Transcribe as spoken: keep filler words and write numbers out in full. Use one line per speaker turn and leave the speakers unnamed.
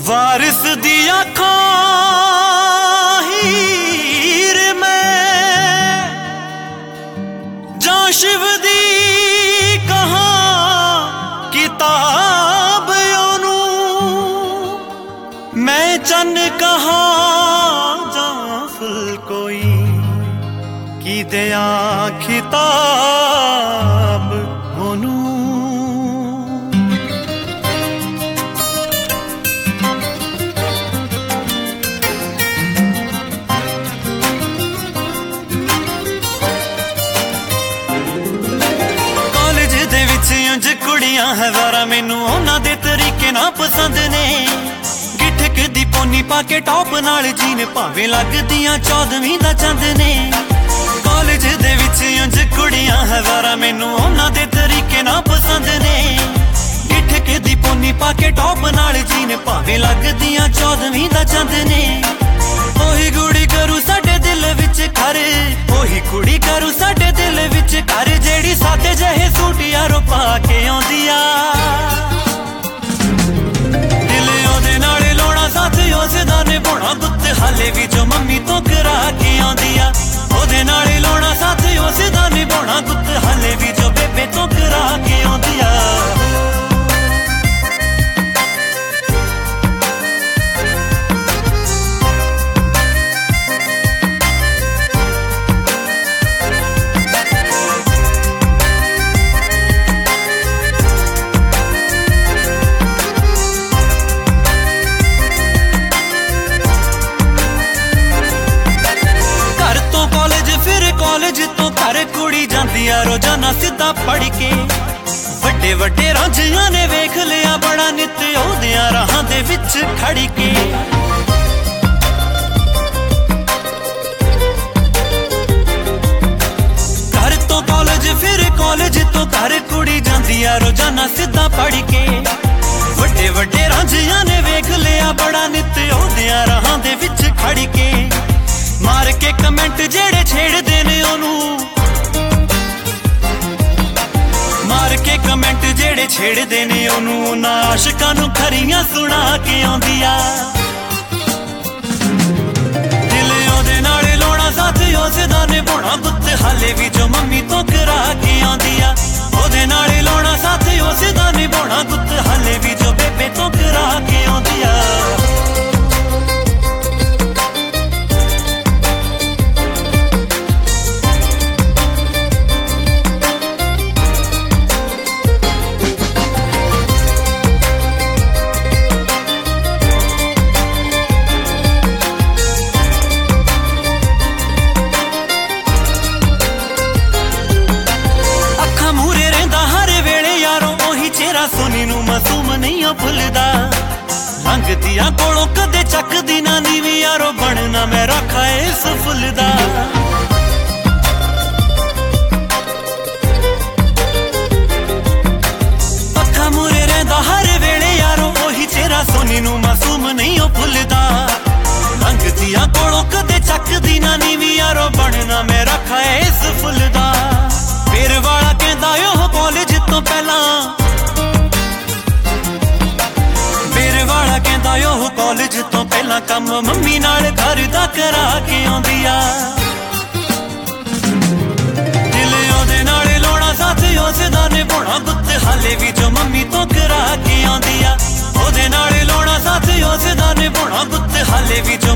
वारिस दी आँखों हीर में जां शिव दी कहाँ किताब ओनू मैं चन कहाँ जां फुल कोई की दिया खिताब ओनू। कुड़ियां हजारा मैनू उन्हां दे तरीके ना पसंद ने गिठक दी पोनी पाके टॉप नाल जीन भावें लगदियां चौदहवीं दा चंद ने। कॉलेज दे विच उंज कुड़ियां हजारा मैनू उन्हां दे तरीके ना पसंद ने गिठक दी पोनी पाके टॉप नाल जीन भावें लगदियां चौदहवीं दा चंद ने। ओही कुड़ी करू साडे दिल विच घर ओही कुड़ी करू साडे दिल विच घर जेड़ी सादे जहे सूट यारो पा के आउंदी आ दिल ओदे नाल लाउणा साथ उसदा निभाउणा गुत्त हाले भी जो मम्मी तो करा के आउंदी आ ओदे नाल लाउणा साथ उसदा निभाउणा गुत्त हाले भी जो बेबे तो करा के आउंदी आ। कॉलेज तो घर कुड़ी जांदी आ रोजाना सीधा पढ़ के वड्डे वड्डे रांझियां ने वेख लिया बड़ा नित ओदियां राहां दे विच खड़ी के। घर तो कॉलेज फिर कॉलेज तो घर कुड़ी जांदी आ रोजाना सीधा पढ़ के वड्डे वड्डे रांझियां ने वेख लिया बड़ा नित ओदियां राहां दे विच खड़ी के। मार के कमेंट जेड़े छेड़दे ने ओनू मार के कमेंट जेड़े छेड़दे ने ओनू उन्हां आशिकां नूं खरियां सुना के आउंदी आ दिल ओदे नाल लाउणा साथ उसदा निभाउणा गुत्त हाले भी जो मम्मी तो करा के आउंदी आ ओदे नाल लाउणा साथ उसदा निभाउणा गुत्त हाले भी जो बेबे तो करा के आउंदी आ। सोनी नू मासूम नहीं भुलदा लंघदियां कोलों कदे चकदी ना नीवी यारो बनना मैं रखा इस फुल दा। अखा मूरे रहिंदा हर वेले यारो ओही चेहरा सोनी नू मासूम नहीं भुलदा लंघदियां कोलों कदे चकदी ना नीवी यारो बनना मैं रखा इस फुल दा। फिर वाला कहंदा ओह कॉलेज तो पहला कहंदा ओह कॉलेज तो पहला कम मम्मी नाल घर दा करा के आउंदी आ दिल ओदे नाल लाउणा साथ उसदा निभाउणा गुत्त हाले भी जो मम्मी तो करा के आउंदी आ ओदे नाल लाउणा साथ उसदा निभाउणा गुत्त हाले भी